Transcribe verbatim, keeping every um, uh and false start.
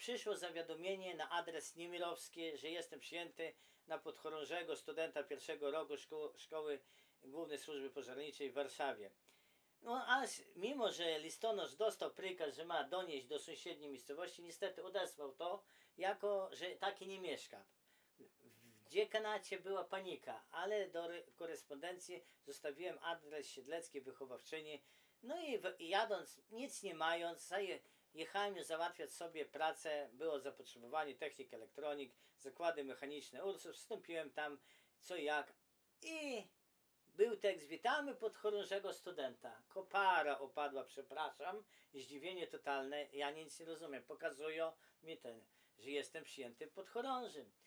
przyszło zawiadomienie na adres niemirowski, że jestem przyjęty na podchorążego studenta pierwszego roku szko Szkoły Głównej Służby Pożarniczej w Warszawie. No a mimo, że listonosz dostał prykaz, że ma donieść do sąsiedniej miejscowości, niestety odesłał to, jako że taki nie mieszka. W dziekanacie była panika, ale do korespondencji zostawiłem adres Siedleckiej Wychowawczyni. No i jadąc, nic nie mając, jechałem już załatwiać sobie pracę, było zapotrzebowanie technik, elektronik, zakłady mechaniczne Ursus, wstąpiłem tam co jak i był tekst: witamy podchorążego studenta. Kopara opadła, przepraszam, zdziwienie totalne, ja nic nie rozumiem, pokazują mi ten, że jestem przyjęty podchorążym.